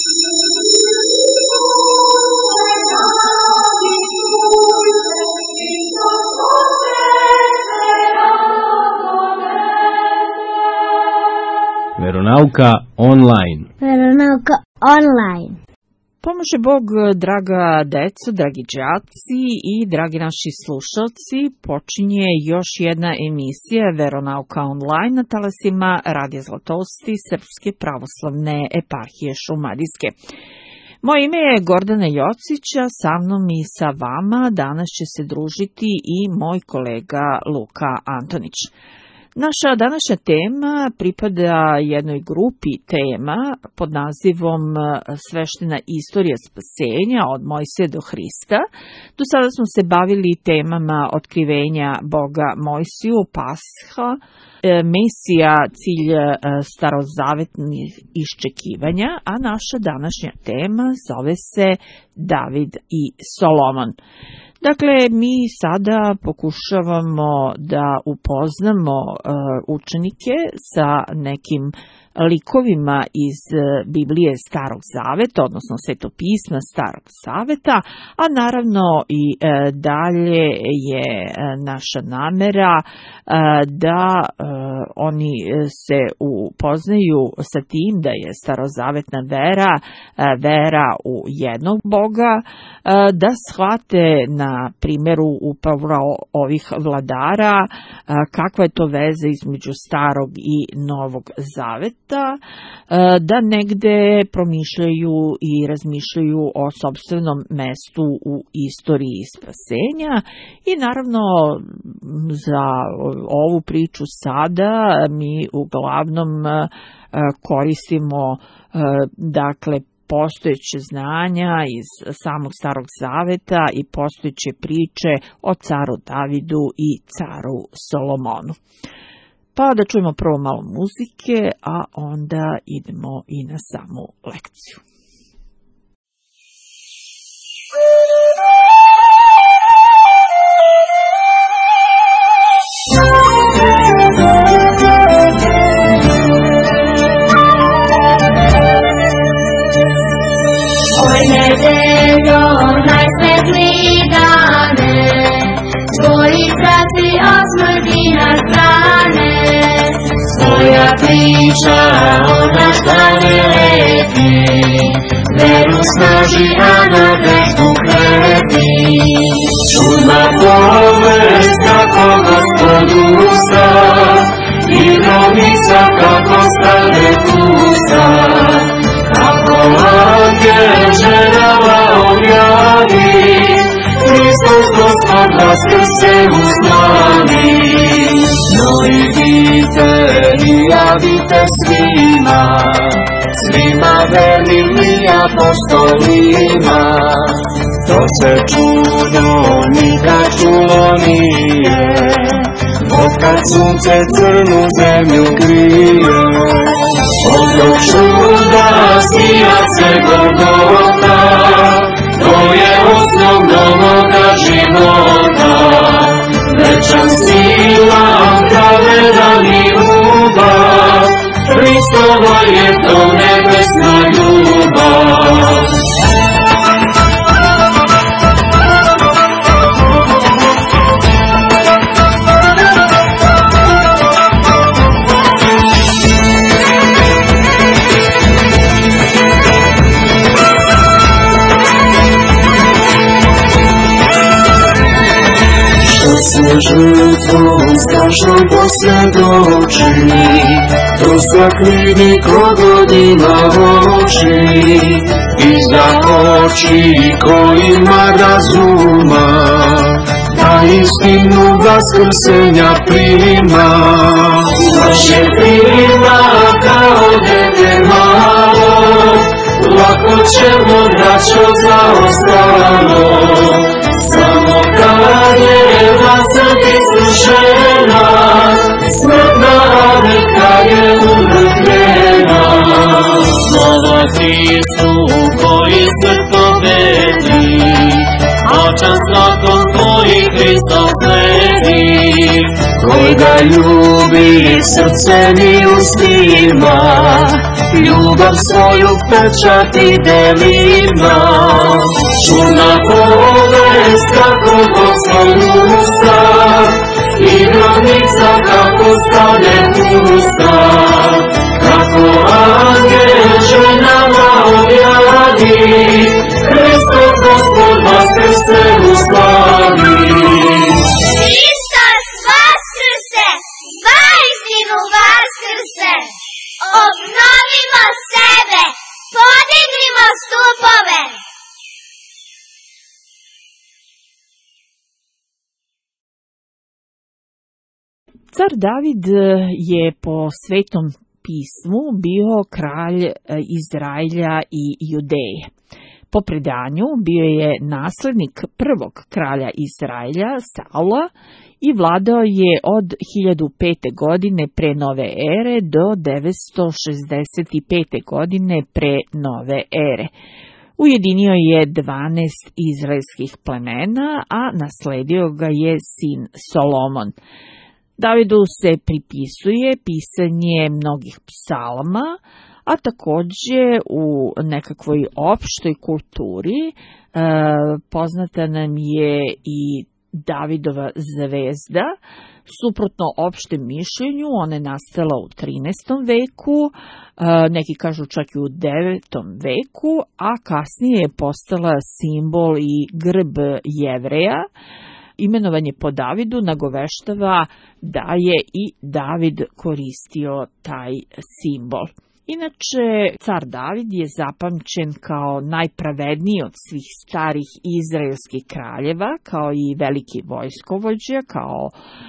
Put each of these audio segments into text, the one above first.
Veronauka online. Veronauka online. Pomože Bog, draga deco, dragi đaci i dragi naši slušalci, počinje još jedna emisija Veronauka online na talasima Radija Zlatosti Srpske pravoslavne eparhije Šumadijske. Moje ime je Gordana Jocića, sa mnom i sa vama danas će se družiti i moj kolega Luka Antonić. Naša današnja tema pripada jednoj grupi tema pod nazivom Sveštena istorija spasenja od Mojsija do Hrista. Do sada smo se bavili temama otkrivenja Boga Mojsiju, Pasha, Mesija, cilj starozavetnih iščekivanja, a naša današnja tema zove se David i Solomon. Dakle, mi sada pokušavamo da upoznamo učenike sa nekim likovima iz Biblije Starog Zaveta, odnosno Svetopisma Starog Zaveta, a naravno i dalje je naša namera da oni se upoznaju sa tim da je starozavetna vera, vera u jednog Boga, da shvate na primjeru upravo ovih vladara kakva je to veza između Starog i Novog Zaveta, da negde promišljaju i razmišljaju o sopstvenom mestu u istoriji spasenja i naravno za ovu priču sada mi uglavnom koristimo dakle postojeće znanja iz samog Starog Zaveta i postojeće priče o caru Davidu i caru Solomonu. Pa da čujemo prvo malo muzike, a onda idemo i na samu lekciju. Oj nedeljo, najsvetliji dane, tvoji straci osmrti na strane, tvoja priča od nas dane leti, veru snaži, a na vežbu kreti. Čudna povest kako Gospodu usta, i rovnica kako stane pusta, kako angel ženama objavi, Hristos Gospod vaskrse uslavi. No idite i javite svima, svima vernim i apostolima, to se čudo nikad čulo nije, otkad sunce crnu zemlju krije. Od tog čuda sija se Golgota, to je osnov novoga života. Večan sila, pravedan i ljubav, Hristova je to nebesna ljubav. Se žrtvom strašnom posvjedoči, to zaklini kogod ima oči, i za oči kojima razuma, da istinu vaskrsenja prima. Naše prima kao dete malo, lako ćemo braćo zaostalo, samo kad je smrt iskušena, smrtna bitka je utrpljena. Slava Hristu koji smrt pobedi, očan svakom koji Hristos sledi. Koji ga ljubi srcem i ustima, ljubav svoju pečati delima. Čudna povest kako Gospodu usta, i glavnica kako stane pusta, kako angel ženama objavi, Hristos Gospod vaskrse u slavi. Hristos vaskrse, vaistinu vaskrse, obnovimo sebe, podignimo stupove. Car David je po Svetom pismu bio kralj Izraelja i Judeje. Po predanju bio je naslednik prvog kralja Izraelja, Saula, i vladao je od 1005. godine pre nove ere do 965. godine pre nove ere. Ujedinio je 12 izraelskih plemena, a nasledio ga je sin Solomon. Davidu se pripisuje pisanje mnogih psalama, a takođe u nekakvoj opštoj kulturi poznata nam je i Davidova zvezda. Suprotno opštem mišljenju, ona je nastala u 13. veku, neki kažu čak i u 9. veku, a kasnije je postala simbol i grb Jevreja. Imenovanje po Davidu nagoveštava da je i David koristio taj simbol. Inače, car David je zapamćen kao najpravedniji od svih starih izraelskih kraljeva, kao i veliki vojskovođa, kao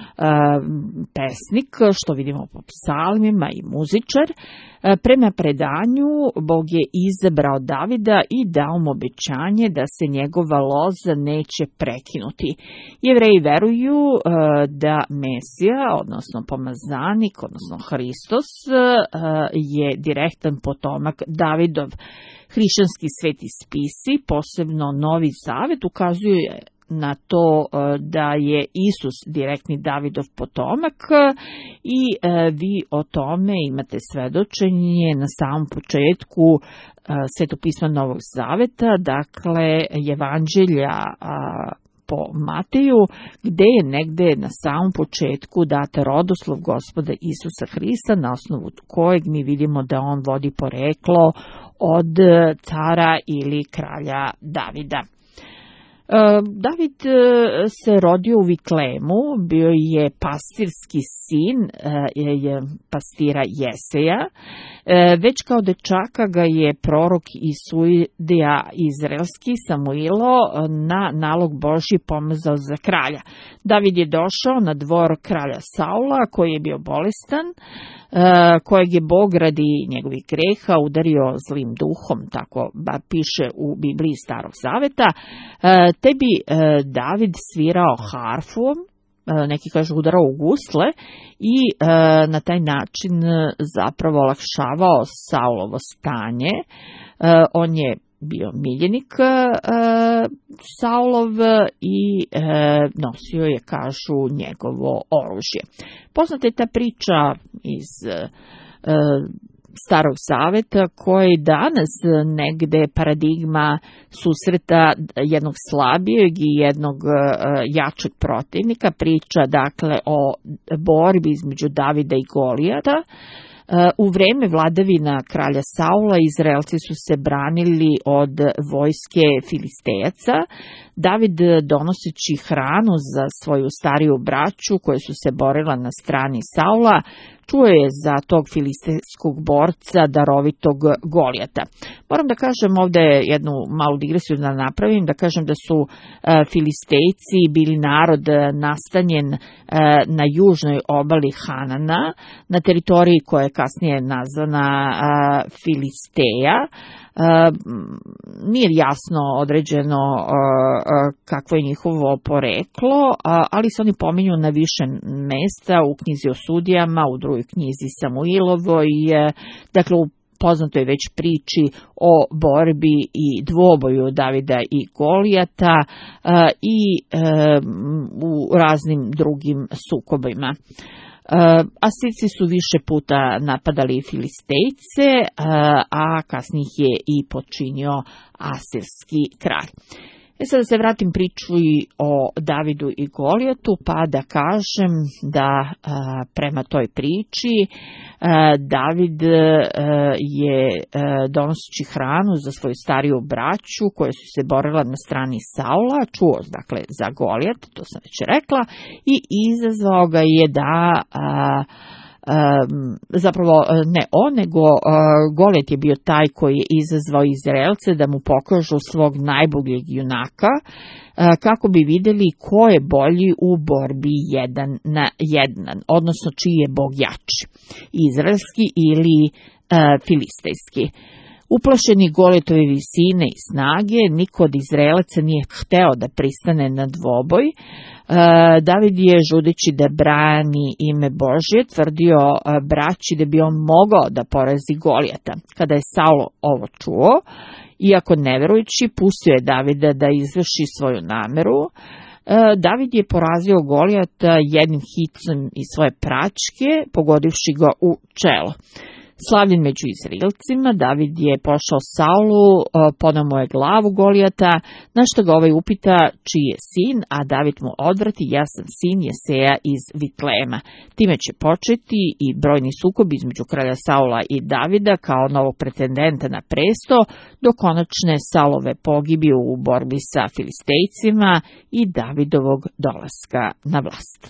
pesnik, što vidimo po psalmima, i muzičar. Prema predanju, Bog je izabrao Davida i dao mu obećanje da se njegova loza neće prekinuti. Jevreji veruju da Mesija, odnosno pomazanik, odnosno Hristos, je direktan potomak Davidov. Hrišćanski sveti spisi, posebno Novi Zavet, ukazuje na to da je Isus direktni Davidov potomak i vi o tome imate svedočenje na samom početku Svetopisma Novog Zaveta, dakle Evanđelja po Mateju, gde je negde na samom početku data rodoslov Gospoda Isusa Hrista, na osnovu kojeg mi vidimo da on vodi poreklo od cara ili kralja Davida. David se rodio u Vitlemu, bio je pastirski sin pastira Jeseja. Već kao dečaka ga je prorok iz sudija izraelski Samuilo na nalog Božji pomazao za kralja. David je došao na dvor kralja Saula, koji je bio bolestan, kojeg je Bog radi njegovih greha udario zlim duhom, tako bar piše u Bibliji Starog Zaveta. Te bi David svirao harfom, neki kažu udarao u gusle, i na taj način zapravo olakšavao Saulovo stanje. On je bio miljenik Saulov i nosio je, kažu, njegovo oružje. Poznata je ta priča iz Starog Zaveta, koji danas negde paradigma susreta jednog slabijeg i jednog jačeg protivnika. Priča dakle o borbi između Davida i Golijata. U vreme vladavina kralja Saula Izraelci su se branili od vojske Filistejaca. David, donoseći hranu za svoju stariju braću koje su se borila na strani Saula, čuo je za tog filistejskog borca darovitog Golijata. Moram da kažem ovde jednu malu digresiju da napravim, da kažem da su Filistejci bili narod nastanjen na južnoj obali Hanana, na teritoriji koja je kasnije nazvana Filisteja. Nije jasno određeno kakvo je njihovo poreklo, ali se oni pominju na više mesta u knjizi o sudijama, u drugoj knjizi Samuilovoj, dakle u poznatoj već priči o borbi i dvoboju Davida i Golijata i u raznim drugim sukobima. Asirci su više puta napadali Filistejce, a kasnije ih je i počinio asirski kralj. Sad da se vratim priču i o Davidu i Golijatu, pa da kažem da prema toj priči David je donoseći hranu za svoju stariju braću koja su se borila na strani Saula, čuo dakle za Golijat, to sam već rekla, i izazvao ga je da zapravo ne on, nego Golijat je bio taj koji je izazvao Izraelce da mu pokažu svog najboljeg junaka, kako bi vidjeli ko je bolji u borbi 1-1, odnosno čiji je bog jači, izraelski ili filistejski. Uplašeni Golijatove visine i snage, niko od Izraelaca nije hteo da pristane na dvoboj. David je, žudeći da brani ime Božje, tvrdio braći da bi on mogao da porazi Golijata. Kada je Saulo ovo čuo, iako neverujući, pustio je Davida da izvrši svoju nameru. David je porazio Golijata jednim hicom iz svoje praćke, pogodivši ga u čelo. Slavljen među Izraelcima, David je pošao Saulu, podao mu je glavu Golijata, na što ga ovaj upita čiji je sin, a David mu odvrati: ja sam sin Jeseja iz Vitlema. Time će početi i brojni sukob između kralja Saula i Davida kao novog pretendenta na presto, do konačne Saulove pogibije u borbi sa Filistejcima i Davidovog dolaska na vlast.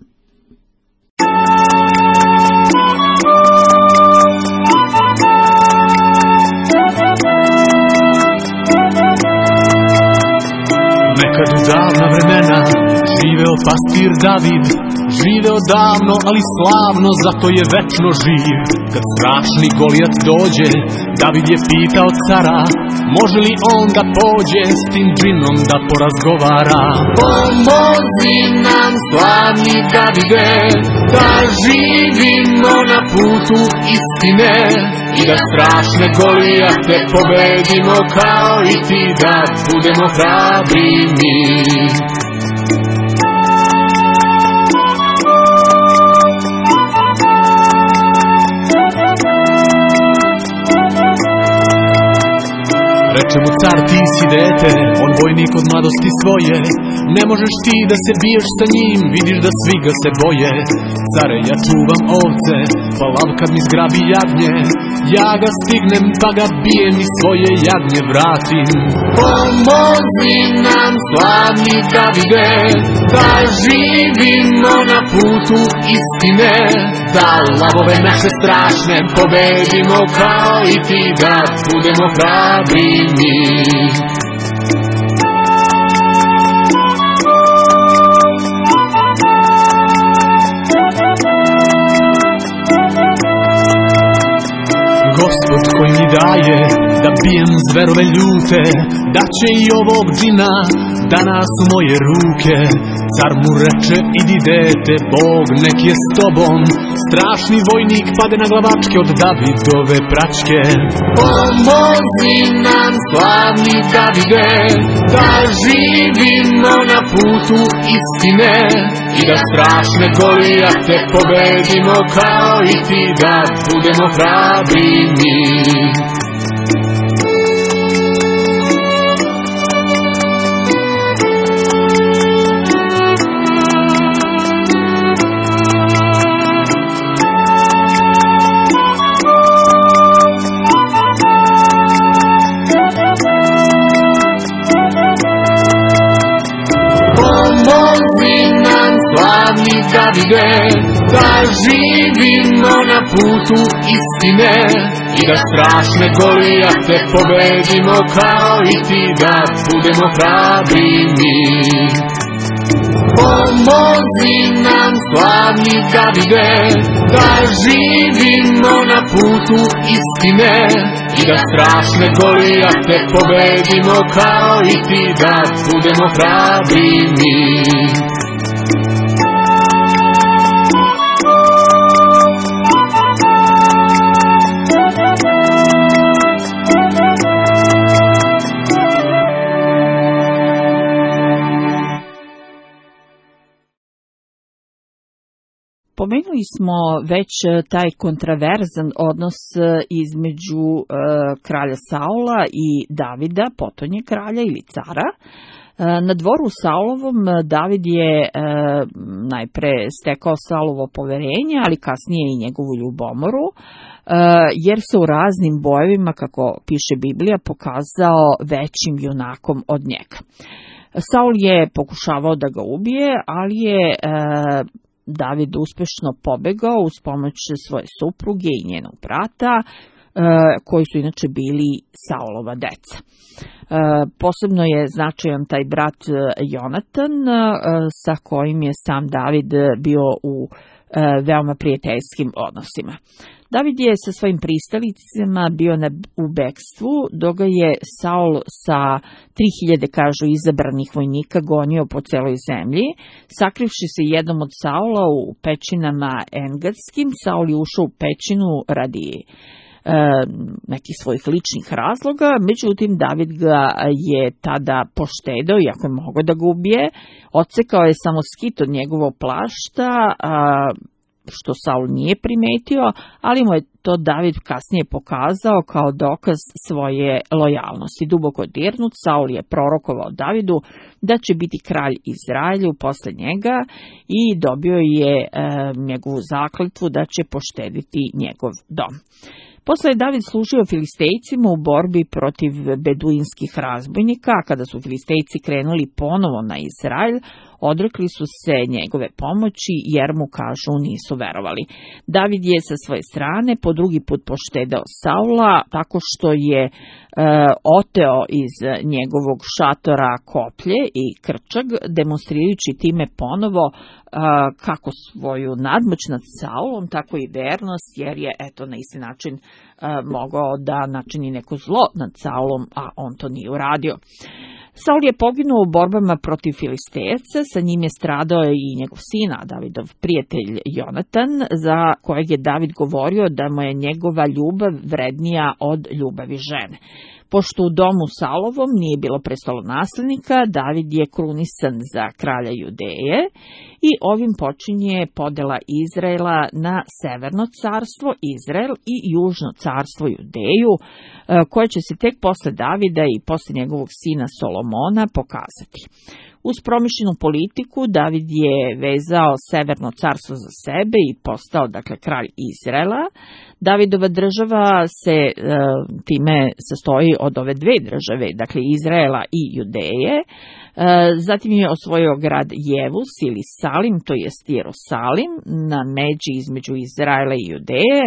Nekad u davna vremena živeo pastir David, živeo davno, ali slavno, zato je večno živ. Kad strašni Golijat dođe, David je pitao cara, može li on da pođe s tim džinom da porazgovara. Pomozi nam, slavni Davide, da živimo na putu istine i da strašne Golijate pobedimo kao i ti, da budemo hrabri mi. Reče mu car, ti si dete, on vojnik od mladosti svoje, ne možeš ti da se biješ sa njim, vidiš da svi ga se boje. Care, ja čuvam ovce, pa lav kad mi zgrabi jagnje, ja ga stignem pa ga bijem i svoje jagnje vratim. Pomozi nam, slavni Davide, da živimo na putu istine, da lavove naše strašne pobedimo kao i ti, da budemo hrabri mi. Gospod koji mi daje da bijem zverove ljute, daće i ovog džina danas u moje ruke. Car mu reče, idi dete, Bog nek je s tobom, strašni vojnik pade na glavačke od Davidove praćke. Pomozi nam, slavni Davide, da živimo na putu istine i da strašne Golijate pobedimo kao i ti, da budemo hrabri mi. Davide, da živimo na putu istine i da strašne Golijate pobedimo kao i ti, da budemo hrabri mi. Pomozi nam, slavni Davide, da živimo na putu istine i da strašne Golijate pobedimo kao i ti, da budemo hrabri mi. Spomenuli smo već taj kontraverzan odnos između kralja Saula i Davida, potonje kralja ili cara. Na dvoru Saulovom David je najpre stekao Saulovo poverenje, ali kasnije i njegovu ljubomoru, jer se u raznim bojevima, kako piše Biblija, pokazao većim junakom od njega. Saul je pokušavao da ga ubije, ali je David uspešno pobegao uz pomoć svoje supruge i njenog brata, koji su inače bili Saulova deca. Posebno je značajan taj brat Jonatan, sa kojim je sam David bio u veoma prijateljskim odnosima. David je sa svojim pristalicama bio u bekstvu, dok ga je Saul sa 3000, kažu, izabranih vojnika gonio po celoj zemlji. Sakrivši se jednom od Saula u pećinama Engadskim, Saul je ušao u pećinu radi nekih svojih ličnih razloga, međutim David ga je tada poštedeo, iako je mogao da ga ubije, odsekao je samo skit od njegovog plašta, što Saul nije primetio, ali mu je to David kasnije pokazao kao dokaz svoje lojalnosti. Duboko dirnut, Saul je prorokovao Davidu da će biti kralj Izraelju posle njega i dobio je njegovu zakletvu da će poštediti njegov dom. Posle je David služio Filistejcima u borbi protiv beduinskih razbojnika, a kada su Filistejci krenuli ponovo na Izrael, odrekli su se njegove pomoći jer mu, kažu, nisu verovali. David je sa svoje strane po drugi put poštedeo Saula tako što je oteo iz njegovog šatora koplje i krčag, demonstrirajući time ponovo kako svoju nadmoć nad Saulom, tako i vernost, jer je na isti način mogao da načini neko zlo nad Saulom, a on to nije uradio. Saul je poginuo u borbama protiv Filistejaca, sa njim je stradao i njegov sin, Davidov prijatelj Jonatan, za kojeg je David govorio da mu je njegova ljubav vrednija od ljubavi žene. Pošto u domu Saulovom nije bilo prestolonaslednika, David je krunisan za kralja Judeje i ovim počinje podela Izraela na severno carstvo Izrael i južno carstvo Judeju, koje će se tek posle Davida i posle njegovog sina Solomona pokazati. Uz promišljenu politiku David je vezao severno carstvo za sebe i postao, kralj Izraela. Davidova država se time sastoji od ove dve države, Izraela i Judeje. Zatim je osvojio grad Jevus ili Salim, to jest Jerusalim, na međi između Izraela i Judeje,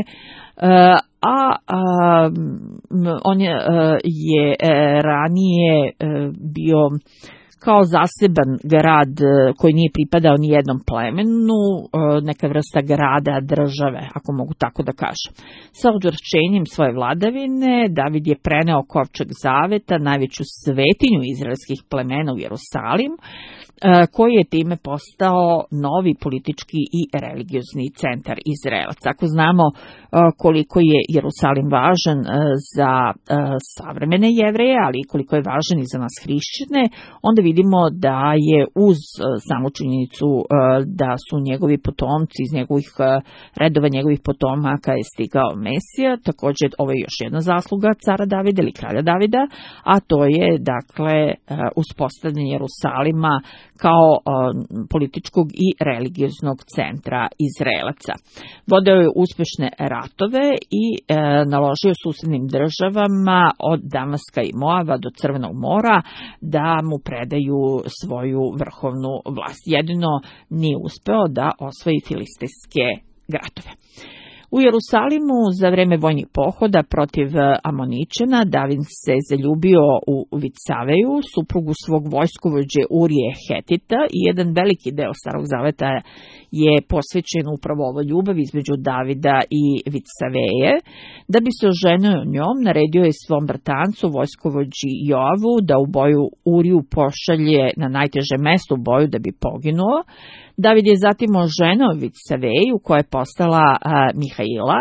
on je ranije bio kao zaseban grad koji nije pripadao ni jednom plemenu, neka vrsta grada, države, ako mogu tako da kažem. Sa učvršćenjem svoje vladavine, David je preneo kovčeg zaveta, najveću svetinju izraelskih plemena u Jerusalim, koji je time postao novi politički i religiozni centar Izraelaca. Ako znamo koliko je Jerusalim važan za savremene Jevreje, ali i koliko je važan i za nas hrišćane, onda vidimo da je uz samu činjenicu da su njegovi potomci, iz njegovih redova njegovih potomaka je stigao Mesija, također ovo je još jedna zasluga cara Davida ili kralja Davida, a to je uspostavljanje Jerusalima kao političkog i religioznog centra Izraelaca. Vodio je uspešne ratove i naložio susednim državama od Damaska i Moava do Crvenog mora da mu predaju svoju vrhovnu vlast. Jedino nije uspeo da osvoji filistejske gradove. U Jerusalimu za vreme vojnih pohoda protiv Amoničana David se zaljubio u Vitsaveju, suprugu svog vojskovođe Urije Hetita, i jedan veliki deo Starog zaveta je posvećen upravo ovoj ljubavi između Davida i Vitsaveje. Da bi se oženio njom, naredio je svom bratancu, vojskovođi Joavu, da u boju Uriju pošalje na najteže mesto u boju da bi poginuo. David je zatim oženio Vitsaveju, koja je postala Mihaila,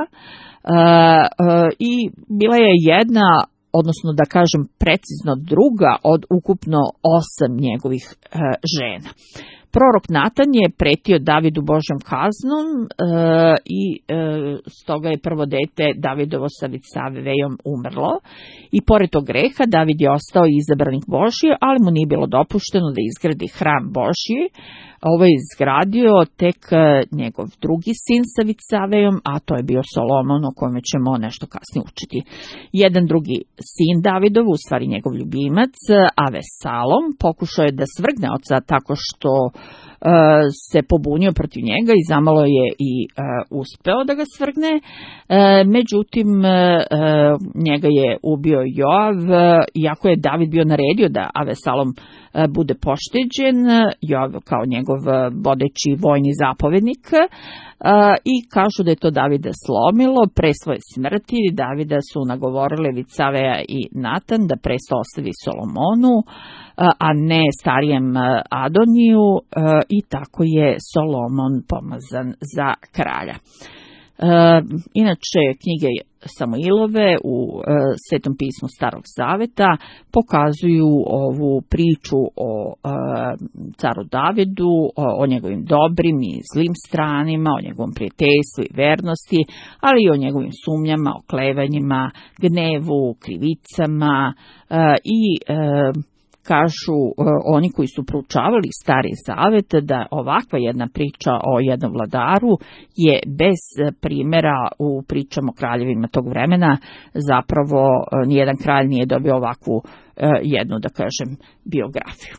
i bila je jedna, odnosno da kažem precizno druga od ukupno 8 njegovih žena. Prorok Natan je pretio Davidu Božjom kaznom i stoga je prvo dete Davidovo sa Vicavejom umrlo. I pored tog greha David je ostao izabranik Božji, ali mu nije bilo dopušteno da izgradi hram Božji. Ovo je izgradio tek njegov drugi sin sa Vicavejom, a to je bio Solomon, o kome ćemo nešto kasnije učiti. Jedan drugi sin Davidov, u stvari njegov ljubimac, Avesalom, pokušao je da svrgne oca tako što se pobunio protiv njega i zamalo je i uspeo da ga svrgne. Međutim, njega je ubio Joav, iako je David bio naredio da Avesalom bude pošteđen, Joav kao njegov vodeći vojni zapovednik, i kažu da je to Davida slomilo. Pre svoje smrti Davida su nagovorile Vicaveja i Natan da presto ostavi Solomonu, a ne starijem Adoniju, i tako je Solomon pomazan za kralja. Inače, knjige Samuilove u Svetom pismu Starog Zaveta pokazuju ovu priču o caru Davidu, o njegovim dobrim i zlim stranima, o njegovom prijateljstvu i vernosti, ali i o njegovim sumnjama, oklevanjima, gnevu, krivicama i kažu oni koji su proučavali Stari Zavet da ovakva jedna priča o jednom vladaru je bez primjera u pričama o kraljevima tog vremena. Zapravo nijedan kralj nije dobio ovakvu jednu, da kažem, biografiju.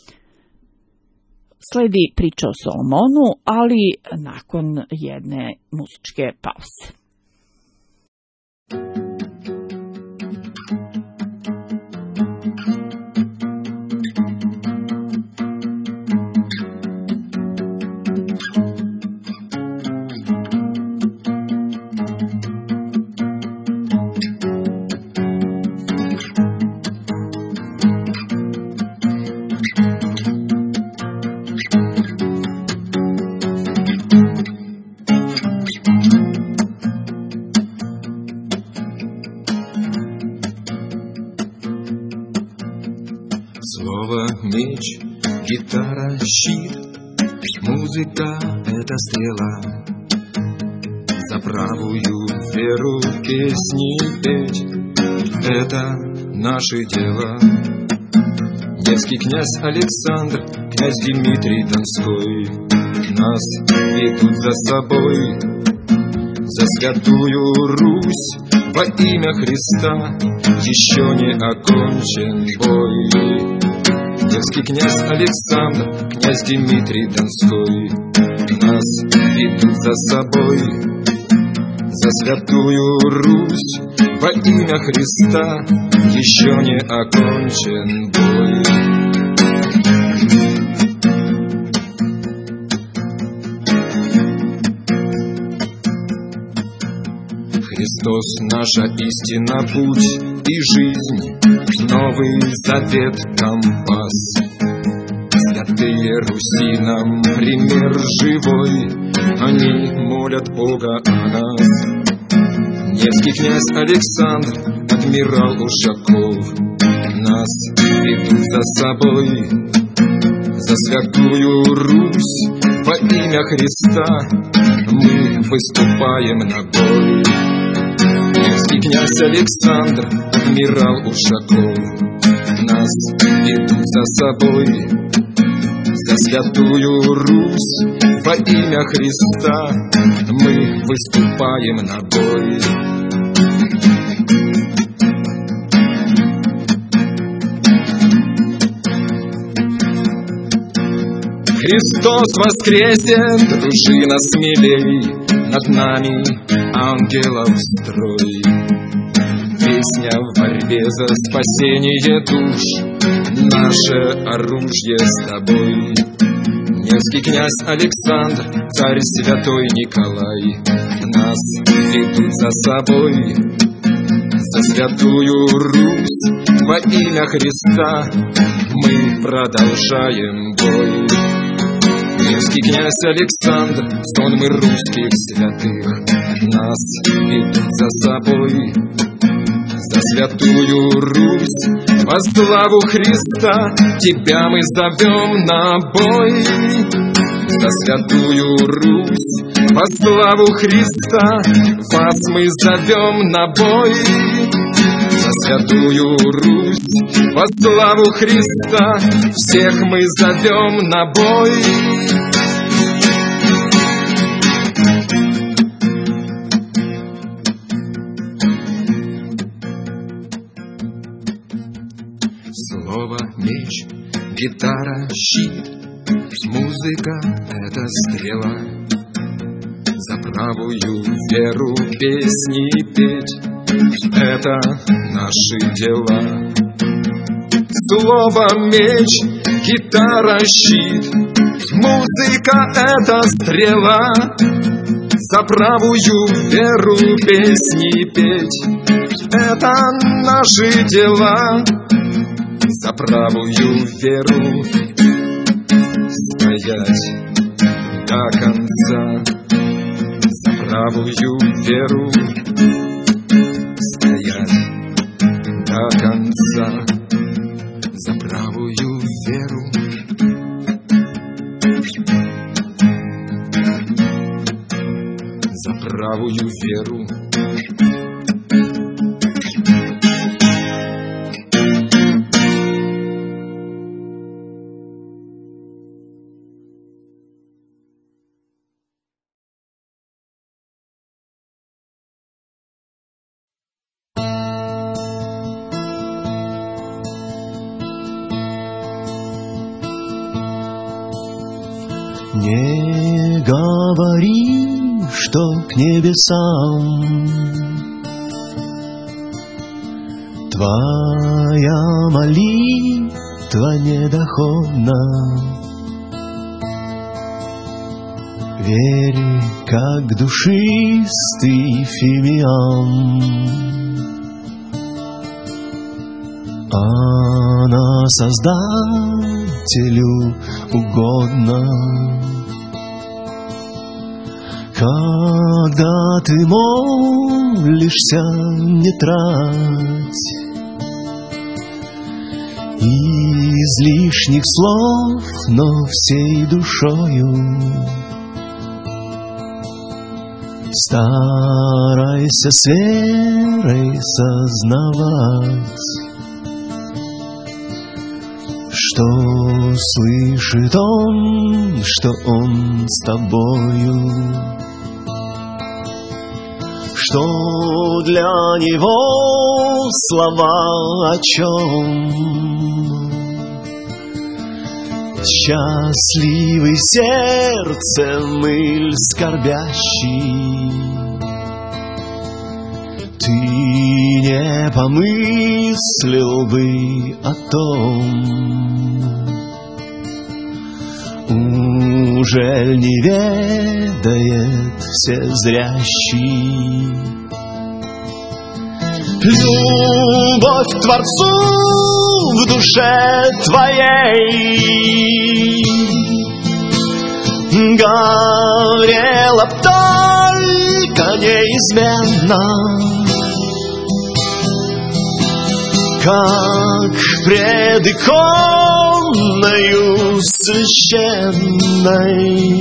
Sledi priča o Solomonu, ali nakon jedne muzičke pauze. Меч, гитара, щит, музыка — это стрела. За правую веру песни петь — это наше дело. Невский князь Александр, князь Дмитрий Донской нас ведут за собой, за святую Русь во имя Христа. Еще не окончен бой. Невский князь Александр, князь Дмитрий Донской нас ведут за собой, за святую Русь во имя Христа. Еще не окончен бой. Христос — наша истина, путь и жизнь, Новый Завет — компас. Святые Руси нам пример живой, они молят Бога о нас. Невский князь Александр, адмирал Ушаков нас ведут за собой, за святую Русь во имя Христа. Мы выступаем на бой. Невский князь Александр, адмирал Ушаков нас ведут за собой, за святую Русь во имя Христа. Мы выступаем на бой. Христос воскресен, дружина смелей, над нами ангелов строй. Песня в борьбе за спасение душ, наше оружие с тобой. Невский князь Александр, царь святой Николай нас ведут за собой, за святую Русь во имя Христа. Мы продолжаем бой. Невский князь Александр, сонмы русских святых нас ведут за собой, за святую Русь во славу Христа тебя мы зовем на бой. За святую Русь, во славу Христа вас мы зовем на бой. За святую Русь, во славу Христа всех мы зовем на бой. Слово, меч, гитара, щит, музыка — это стрела. За правую веру песни петь — это наши дела. Слово, меч, гитара, щит, музыка — это стрела. За правую веру песни петь — это наши дела. За правую веру стоять до конца. За правую веру стоять до конца. За правую веру. За правую веру. Не говори, что к небесам твоя молитва недоходна. Верь, как душистый фимиам, она Создателю угодна. Когда ты молишься, не трать излишних слов, но всей душою старайся с верой сознавать, что слышит он, что он с тобою, что для него слова о чем. Счастливый сердцем или скорбящий, ты не помыслил бы о том. Ужель не ведает всезрящий? Любовь к Творцу в душе твоей горела б только неизменно, как пред иконою священной.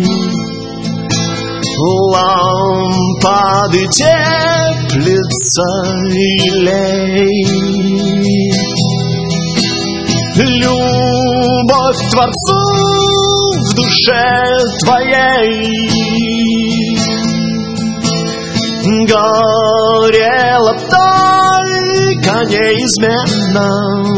Лампады теплится илей. Любовь к Творцу в душе твоей горела б только неизменно,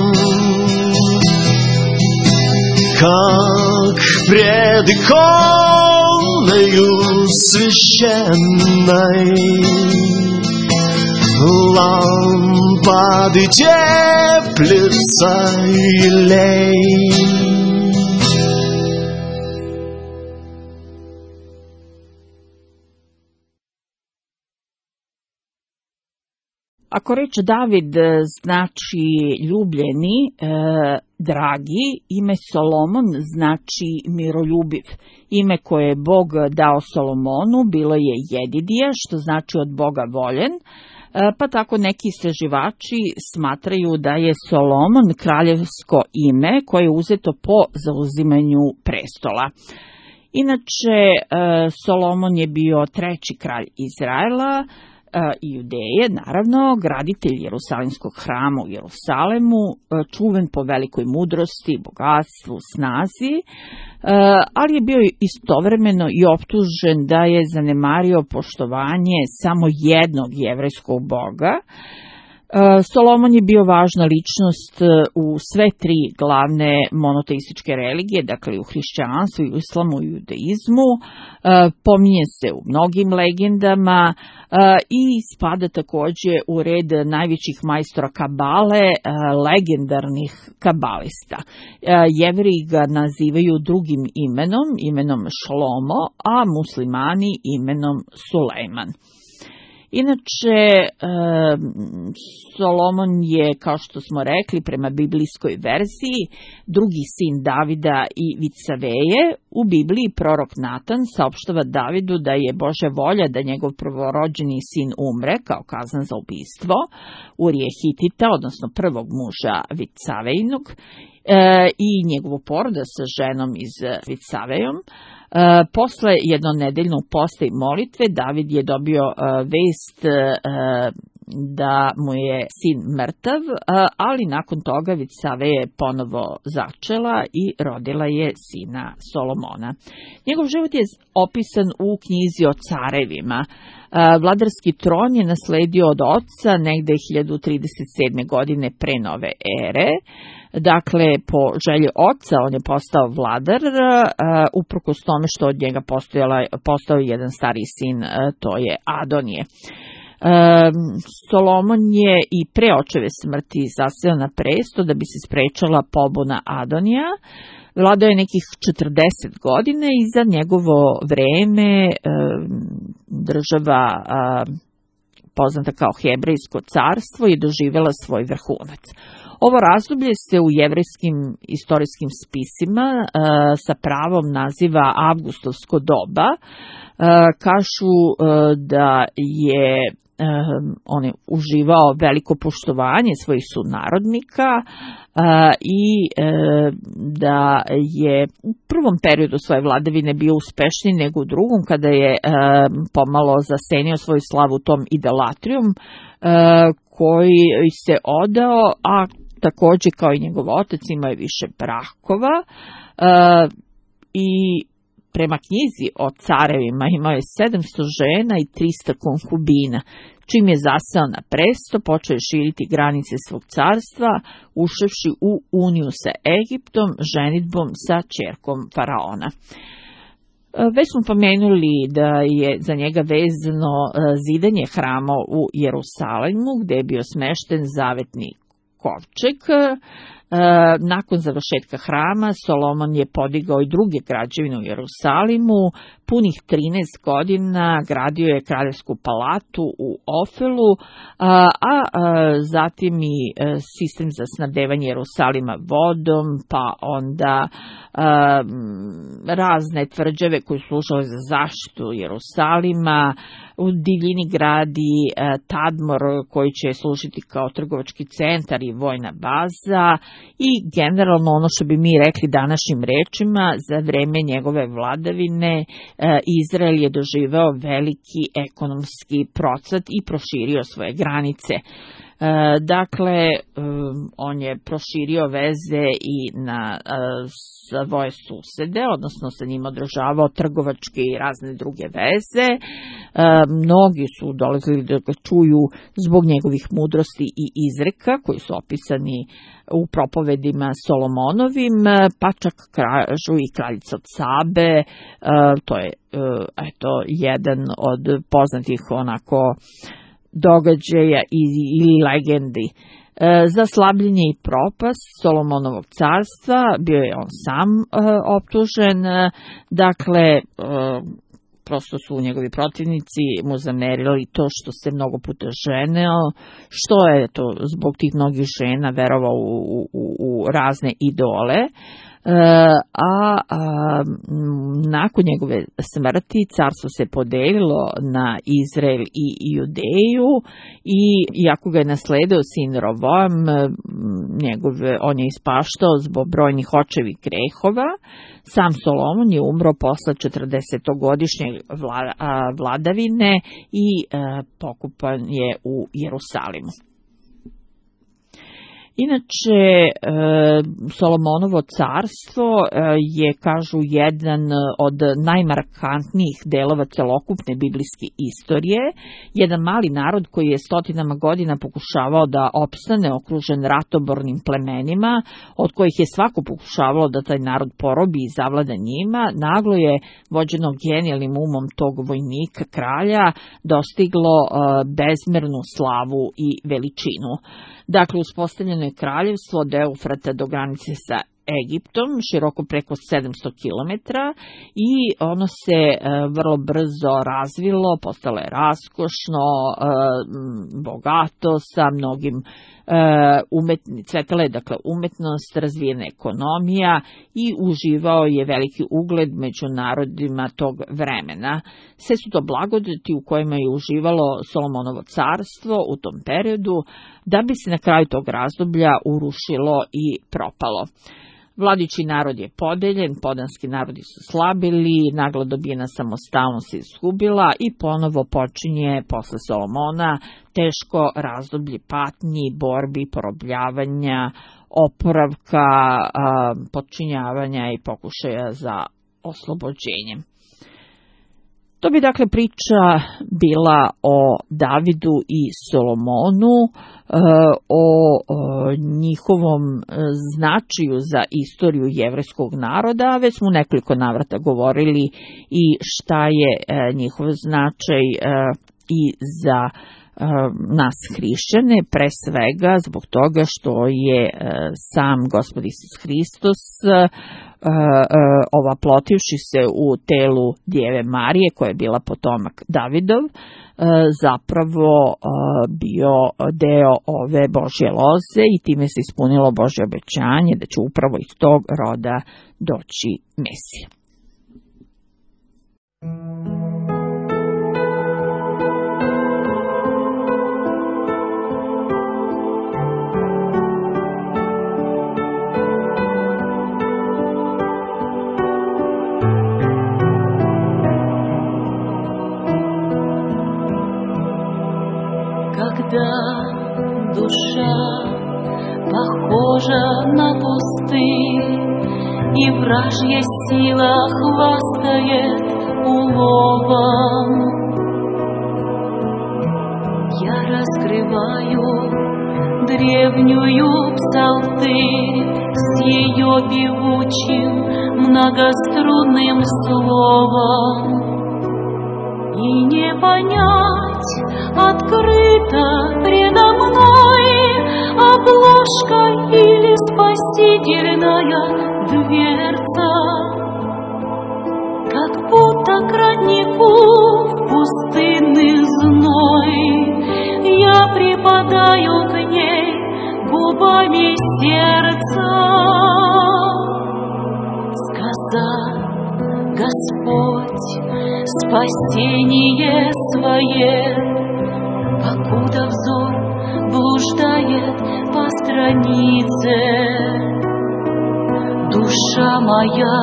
как пред иконою священной. Лампады теплится илей. Ako reč David znači ljubljeni, dragi, ime Solomon znači miroljubiv. Ime koje je Bog dao Solomonu bilo je Jedidija, što znači od Boga voljen. Pa tako neki istraživači smatraju da je Solomon kraljevsko ime koje je uzeto po zauzimanju prestola. Inače, Solomon je bio treći kralj Izraela i Judeje, naravno, graditelj Jerusalimskog hrama u Jerusalemu, čuven po velikoj mudrosti, bogatstvu, snazi, ali je bio istovremeno i optužen da je zanemario poštovanje samo jednog jevrejskog boga. Solomon je bio važna ličnost u sve tri glavne monoteističke religije, dakle u hrišćanstvu, i u islamu i judaizmu. Pominje se u mnogim legendama i spada takođe u red najvećih majstora kabale, legendarnih kabalista. Jevreji ga nazivaju drugim imenom Šlomo, a muslimani imenom Sulejman. Inače, Solomon je, kao što smo rekli, prema biblijskoj verziji, drugi sin Davida i Vicaveje. U Bibliji prorok Natan saopštava Davidu da je Božja volja da njegov prvorođeni sin umre kao kazna za ubistvo Urije Hitita, odnosno prvog muža Vicavejnog, i njegovu poroda sa ženom iz Vicavejom. Posle jednonedeljnog posta i molitve David je dobio vest da mu je sin mrtav, ali nakon toga Vicave je ponovo začela i rodila je sina Solomona. Njegov život je opisan u knjizi o carevima. Vladarski tron je nasledio od oca negde 1037. godine pre nove ere. Dakle, po želji oca on je postao vladar, uprkos tome što od njega postao jedan stariji sin, to je Adonije. Solomon je i pre očeve smrti zaseo na presto da bi se sprečala pobuna Adonija. Vladao je nekih 40 godina i za njegovo vreme država poznata kao Hebrejsko carstvo je doživjela svoj vrhunac. Ovo razdoblje se u jevrejskim istorijskim spisima sa pravom naziva Avgustovsko doba. Kažu da je on je uživao veliko poštovanje svojih sunarodnika i da je u prvom periodu svoje vladavine bio uspešniji nego u drugom, kada je pomalo zasenio svoju slavu tom idolatrijom koji se odao, a takođe kao i njegov otac imao je više brakova i prema knjizi o carevima imao je 700 žena i 300 konkubina. Čim je zaseo na presto, počeo je širiti granice svog carstva, ušavši u uniju sa Egiptom, ženidbom sa ćerkom faraona. Već smo pomenuli da je za njega vezano zidanje hrama u Jerusalimu, gde je bio smešten zavetni kovčeg. Nakon završetka hrama Solomon je podigao i druge građevine u Jerusalimu. Punih 13 godina gradio je kraljevsku palatu u Ofelu, a zatim i sistem za snabdevanje Jerusalima vodom, pa onda razne tvrđave koje služile za zaštitu Jerusalima. U divljini gradi Tadmor koji će služiti kao trgovački centar i vojna baza i generalno ono što bi mi rekli današnjim rečima, za vreme njegove vladavine Izrael je doživeo veliki ekonomski procvat i proširio svoje granice. Dakle, on je proširio veze i na svoje susede, odnosno sa njima održavao trgovačke i razne druge veze. Mnogi su dolazili da ga čuju zbog njegovih mudrosti i izreka koji su opisani u propovedima Solomonovim, pa čak kažu i kraljica od Sabe, to je jedan od poznatih onako događaja ili legendi. Za slabljenje i propast Solomonovog carstva bio je on sam optužen, dakle prosto su njegovi protivnici mu zamerili to što se mnogo puta ženio, što je to zbog tih mnogih žena verovao u razne idole. nakon njegove smrti carstvo se podelilo na Izrael i Judeju i iako ga je nasledio sin Roboam, on je ispaštao zbog brojnih očevih grehova. Sam Solomon je umro posle 40-godišnje vladavine i pokopan je u Jerusalimu. Inače, Solomonovo carstvo je, kažu, jedan od najmarkantnijih delova celokupne biblijske istorije. Jedan mali narod koji je stotinama godina pokušavao da opstane okružen ratobornim plemenima, od kojih je svako pokušavalo da taj narod porobi i zavlada njima, naglo je, vođeno genijalnim umom tog vojnika, kralja, dostiglo bezmernu slavu i veličinu. Dakle, uspostavljeno je kraljevstvo od Eufrata do granice sa Egiptom, široko preko 700 km i ono se vrlo brzo razvilo, postalo je raskošno, bogato, sa mnogim cvetala je, dakle, umetnost, razvijena ekonomija i uživao je veliki ugled među narodima tog vremena. Sve su to blagodati u kojima je uživalo Solomonovo carstvo u tom periodu, da bi se na kraju tog razdoblja urušilo i propalo. Vladići narod je podeljen, podanski narodi su slabili, naglo dobijena samostalnost se izgubila i ponovo počinje posle Solomona teško razdoblje patnji, borbi, porobljavanja, oporavka, potčinjavanja i pokušaja za oslobođenjem. To bi, dakle, priča bila o Davidu i Solomonu, o njihovom značaju za istoriju jevrejskog naroda. Već smo nekoliko navrata govorili i šta je njihov značaj i za nas hrišćane, pre svega zbog toga što je sam Gospod Isus Hristos ovaplotivši se u telu Djeve Marije, koja je bila potomak Davidov, zapravo bio deo ove Božje loze i time se ispunilo Božje obećanje da će upravo iz tog roda doći Mesija. Когда душа похожа на пустынь, и вражья сила хвастает уловом, я раскрываю древнюю псалтырь с ее певучим многострунным словом, и не понять открыто предо мной обложка или спасительная дверца, как будто к роднику в пустынный зной я припадаю к ней губами сердца. Сказал Господь спасение свое, покуда взор блуждает по странице. Душа моя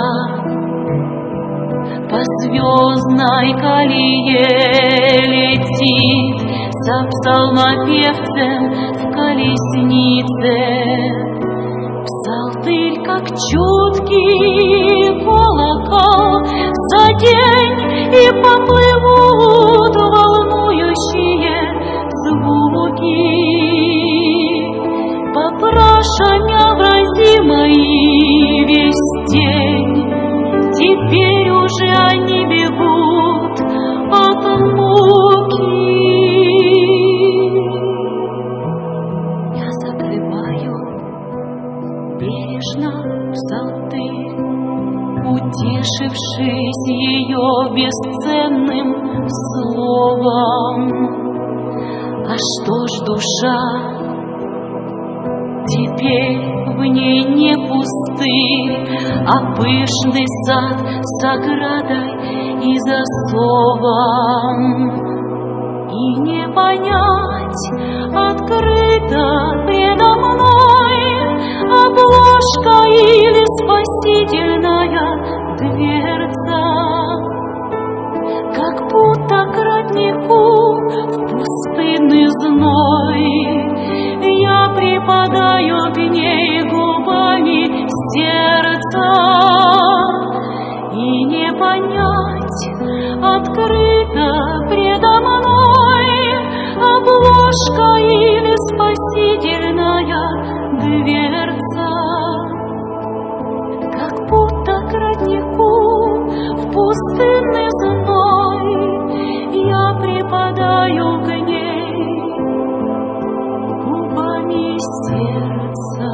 по звездной колее летит за псалмопевцем в колеснице. Псалтырь, как чуткий колокол, задень, и поплывут волнующие звуки. Попрошаня врази мои весь день, теперь уже они бегут от муки. Я закрываю бережно псалтырь, утешившись ее бесценным словом. А что ж душа, теперь в ней не пуста, пустырь, а пышный сад с оградой и засовом. И не понять, открыто предо мной обложка или спасительная дверца, как будто к роднику в пустынный зной я припадаю к ней губами сердца. И не понять, открыто предо мной обложка или спасительная дверца, как будто к роднику в пустынный зной я припадаю к ней губами сердца.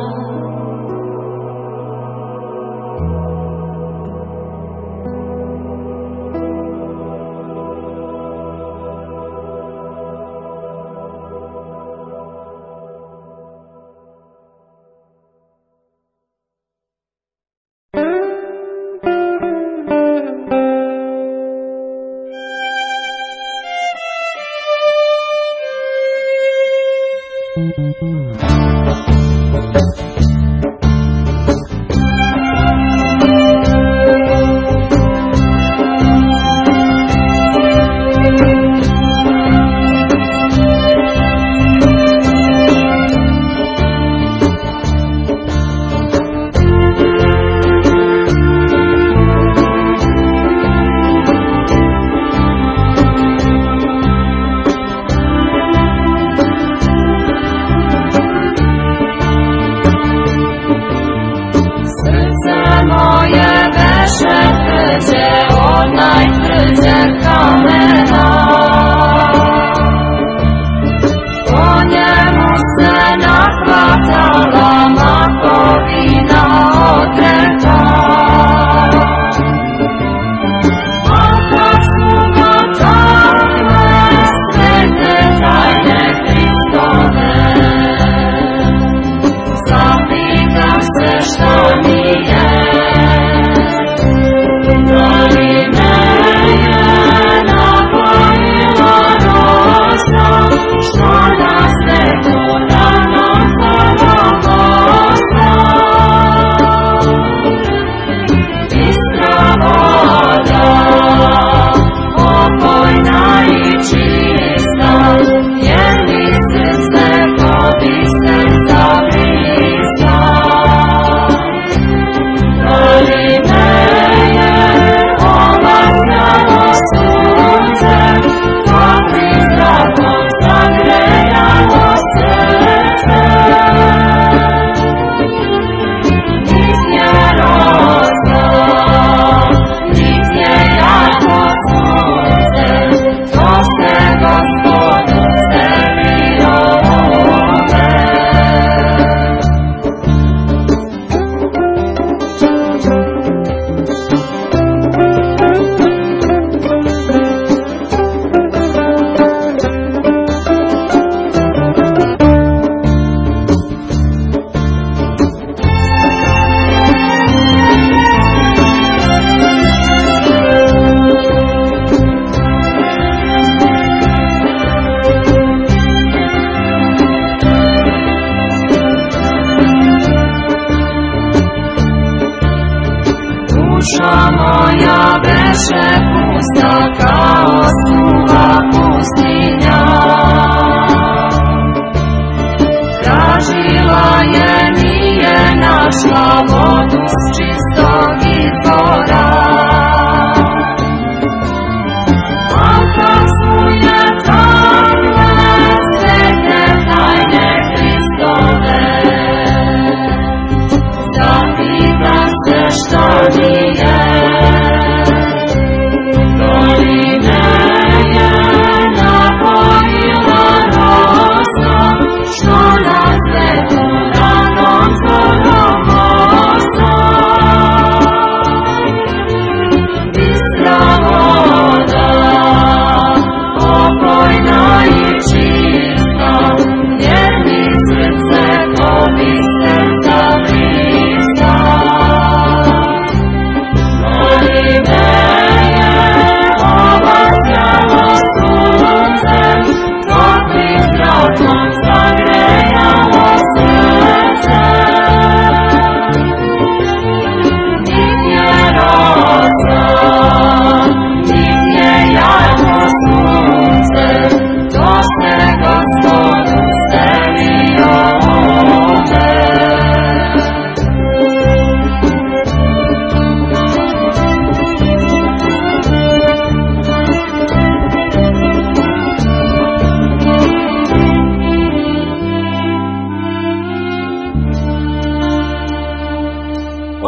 Što nas sve ranom zvonom mosta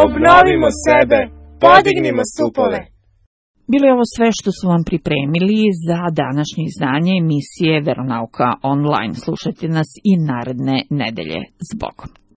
Obnovimo sebe, podignimo stupove. Bilo je ovo sve što su vam pripremili za današnje izdanje emisije Veronauka online. Slušajte nas i naredne nedelje. S Bogom.